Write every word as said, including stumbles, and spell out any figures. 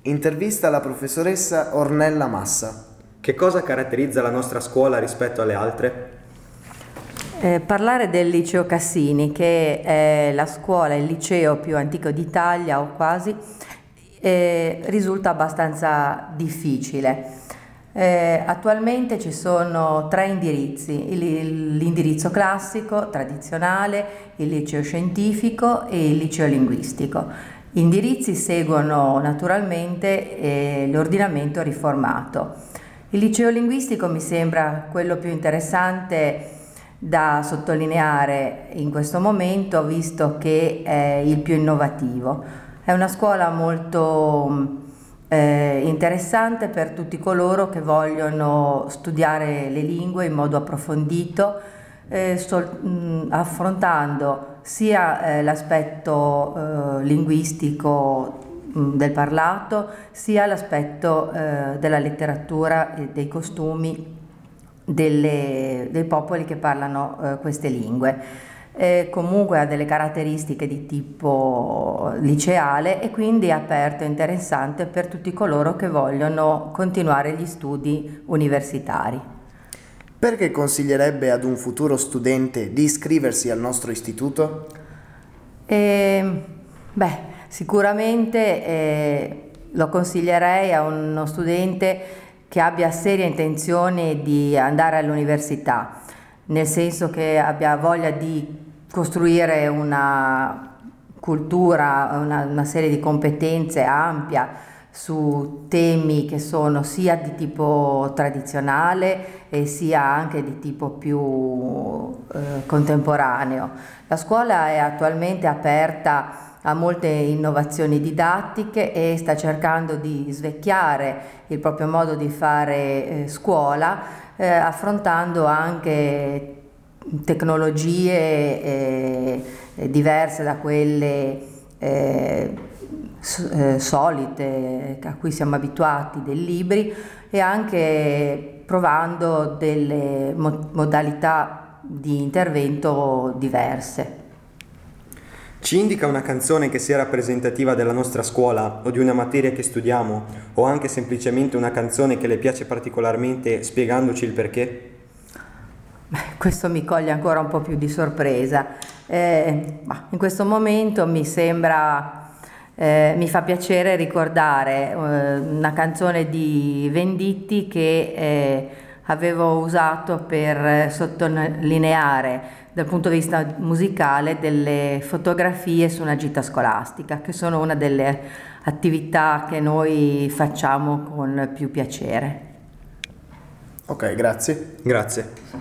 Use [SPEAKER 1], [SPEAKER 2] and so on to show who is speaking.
[SPEAKER 1] Intervista alla professoressa Ornella Massa.
[SPEAKER 2] Che cosa caratterizza la nostra scuola rispetto alle altre?
[SPEAKER 3] Eh, parlare del liceo Cassini, che è la scuola, il liceo più antico d'Italia o quasi, eh, risulta abbastanza difficile. Eh, attualmente ci sono tre indirizzi: il- l'indirizzo classico, tradizionale, il liceo scientifico e il liceo linguistico. Gli indirizzi seguono naturalmente eh, l'ordinamento riformato. Il liceo linguistico mi sembra quello più interessante da sottolineare in questo momento, visto che è il più innovativo. È una scuola molto eh, interessante per tutti coloro che vogliono studiare le lingue in modo approfondito, eh, sol- mh, affrontando sia eh, l'aspetto eh, linguistico mh, del parlato, sia l'aspetto eh, della letteratura e dei costumi delle- dei popoli che parlano eh, queste lingue. Eh, comunque ha delle caratteristiche di tipo liceale e quindi è aperto e interessante per tutti coloro che vogliono continuare gli studi universitari.
[SPEAKER 1] Perché consiglierebbe ad un futuro studente di iscriversi al nostro istituto?
[SPEAKER 3] E, beh, sicuramente eh, lo consiglierei a uno studente che abbia serie intenzioni di andare all'università, nel senso che abbia voglia di costruire una cultura, una, una serie di competenze ampia su temi che sono sia di tipo tradizionale e sia anche di tipo più eh, contemporaneo. La scuola è attualmente aperta a molte innovazioni didattiche e sta cercando di svecchiare il proprio modo di fare eh, scuola, eh, affrontando anche tecnologie eh, diverse da quelle eh, s- eh, solite a cui siamo abituati dei libri, e anche provando delle mo- modalità di intervento diverse.
[SPEAKER 2] Ci indica una canzone che sia rappresentativa della nostra scuola o di una materia che studiamo, o anche semplicemente una canzone che le piace particolarmente, spiegandoci il perché?
[SPEAKER 3] Beh, questo mi coglie ancora un po' più di sorpresa. Eh, ma in questo momento mi sembra, eh, mi fa piacere ricordare eh, una canzone di Venditti che eh, avevo usato per sottolineare dal punto di vista musicale delle fotografie su una gita scolastica, che sono una delle attività che noi facciamo con più piacere.
[SPEAKER 1] Ok, grazie.
[SPEAKER 2] Grazie.